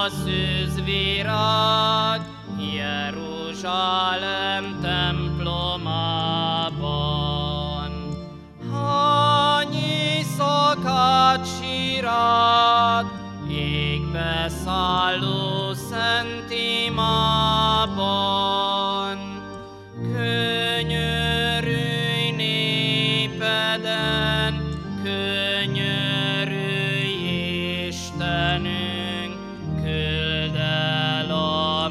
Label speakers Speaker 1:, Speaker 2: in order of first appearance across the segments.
Speaker 1: a szűzvirág Jeruzsálem templomában. Hány éjszakát sírád égbe szálló szent imában. Könyörülj népeden, könyörülj Istenünk, küld el a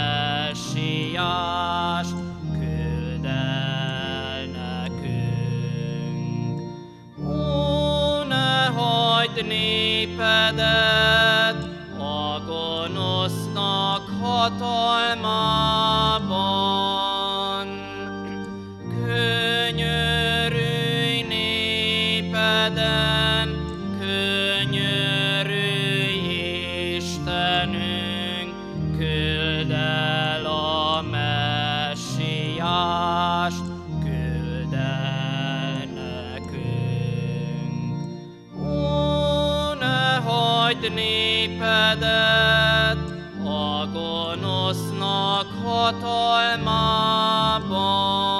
Speaker 1: Messiást, küld el nekünk. Ó, ne hagyd népedet a gonosznak hatalmában. Könyörülj népeden, könyörülj Istenünk, küld el a Messiást, küld el nekünk. Ó, ne hagyd népedet a gonosznak hatalmában.